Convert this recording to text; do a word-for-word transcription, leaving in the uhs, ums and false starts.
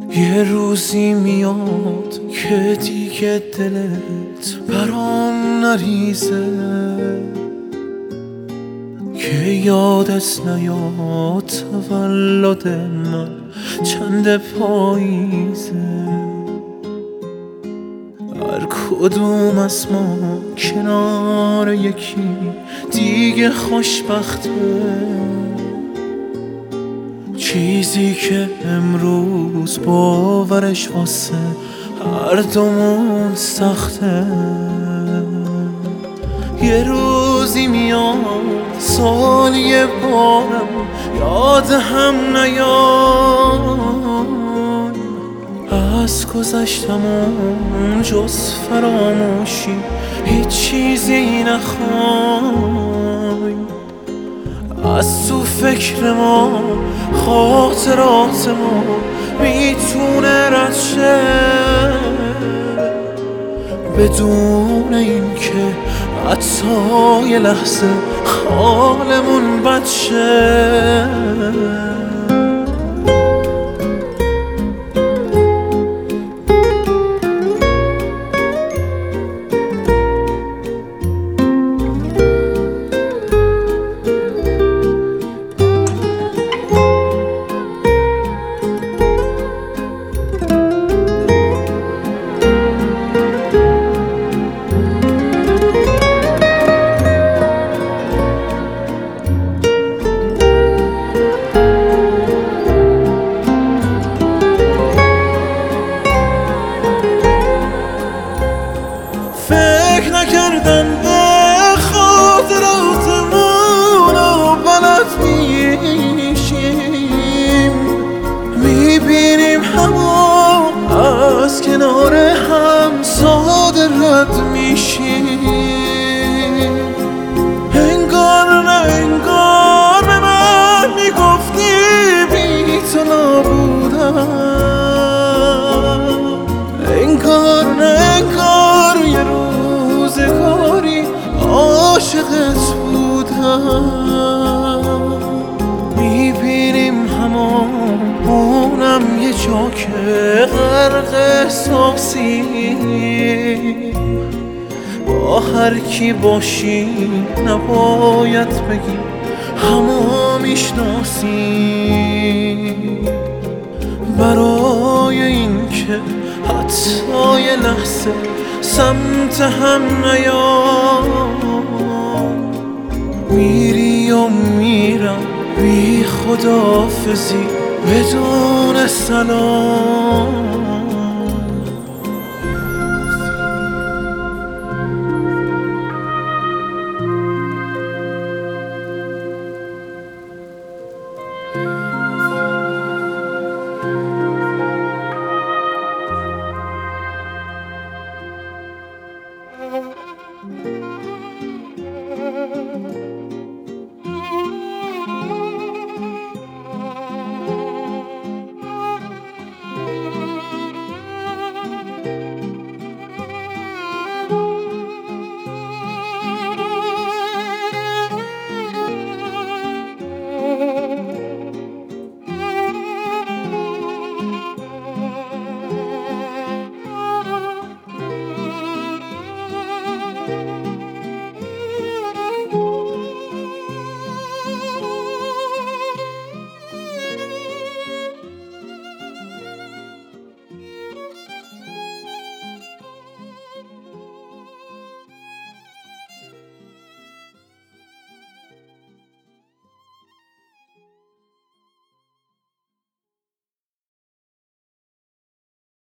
یه روزی میاد که دیگه دلت برام نریزه، که یادت نیاد تولد من چند پاییزه. هر کدوم از ما کنار یکی دیگه خوشبخته، چیزی که امروز باورش واسه هر دومون سخته. یه روزی میاد سال یه بارم یاد هم نیاد، از گذشتمون جز فراموشی هیچ چیزی نخوای. از تو فکر ما خاطرات ما میتونه رد شه، بدون این که حتی یه لحظه حالمون بد شه. فکر نکردم به خاطراتمون و بلد میشیم، میبینیم همون از کنار هم ساده رد میشیم. انگار نه انگار به من میگفتی بی تو نبودم، انگار نه انگار یه روزگاری عاشقت بودم. میبینیم هممونم یه جا که غرق احساسی، با هر کی باشی نباید بگیم همو میشناسی. برای این که حتی یه لحظه سمت هم نیام، میری و میرم بی خداحافظی بدون سلام.